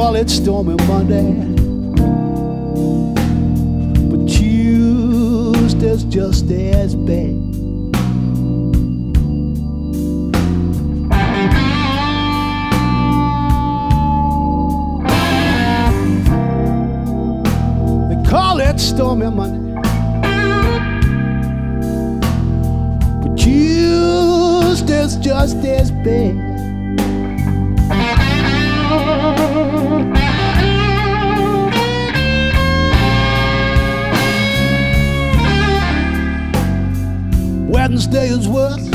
call it Stormy Monday, but Tuesday's just as bad. They call it Stormy Monday, but Tuesday's just as bad. Wednesday is worse,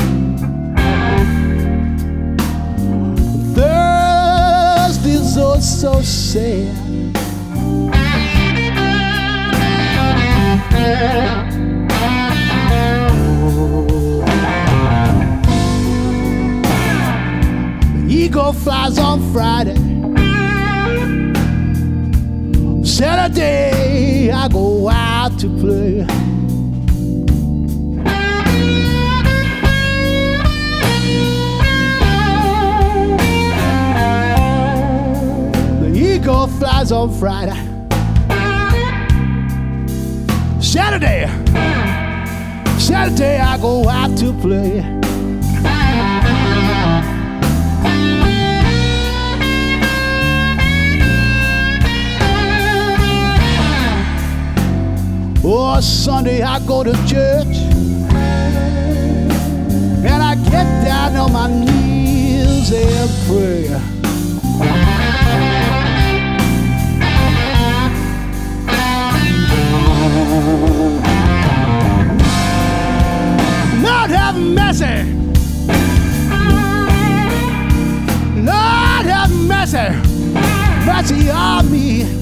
Thursday's oh so sad. The eagle flies on Friday, Saturday I go out to play. Eagle flies on Friday, Saturday I go out to play. Oh, Sunday I go to church, and I get down on my knees and pray. Lord have mercy, Lord have mercy, mercy on me.